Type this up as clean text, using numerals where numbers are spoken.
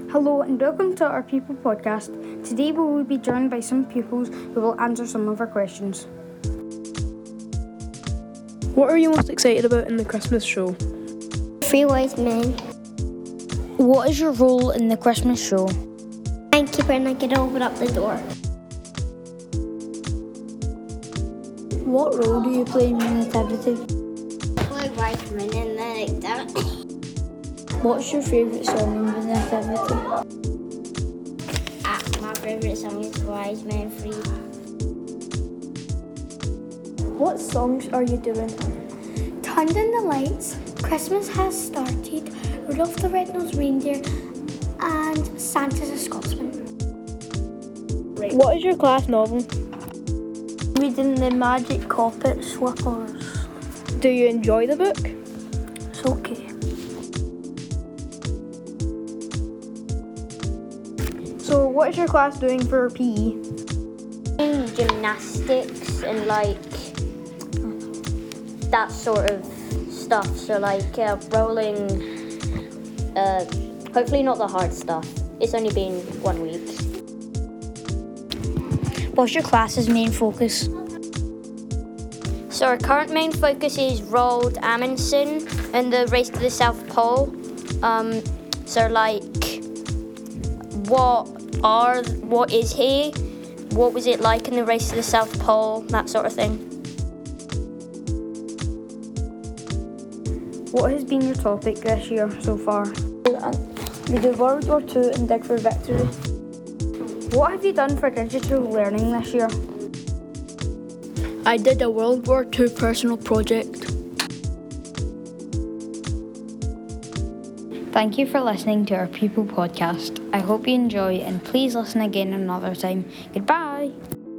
Hello and welcome to our People podcast. Today we will be joined by some pupils who will answer some of our questions. What are you most excited about in the Christmas show? Three Wise Men. What is your role in the Christmas show? Timekeeper, and I can open up the door. What role do you play in the nativity? Play Wise Men and then like that. What's your favourite song in the nativity? My favourite song is Wise Men Free. What songs are you doing? Turned in the lights, Christmas has started, Rudolph the Red-Nosed Reindeer, and Santa's a Scotsman. What is your class novel? Reading The Magic Carpet Slippers. Do you enjoy the book? It's okay. So what is your class doing for PE? Gymnastics and that sort of stuff. So rolling, hopefully not the hard stuff. It's only been 1 week. What's your class's main focus? So our current main focus is Roald Amundsen and the Race to the South Pole. What is he? What was it like in the Race to the South Pole? That sort of thing. What has been your topic this year so far? We did World War II and Dig for Victory. What have you done for digital learning this year? I did a World War II personal project. Thank you for listening to our People podcast. I hope you enjoy and please listen again another time. Goodbye.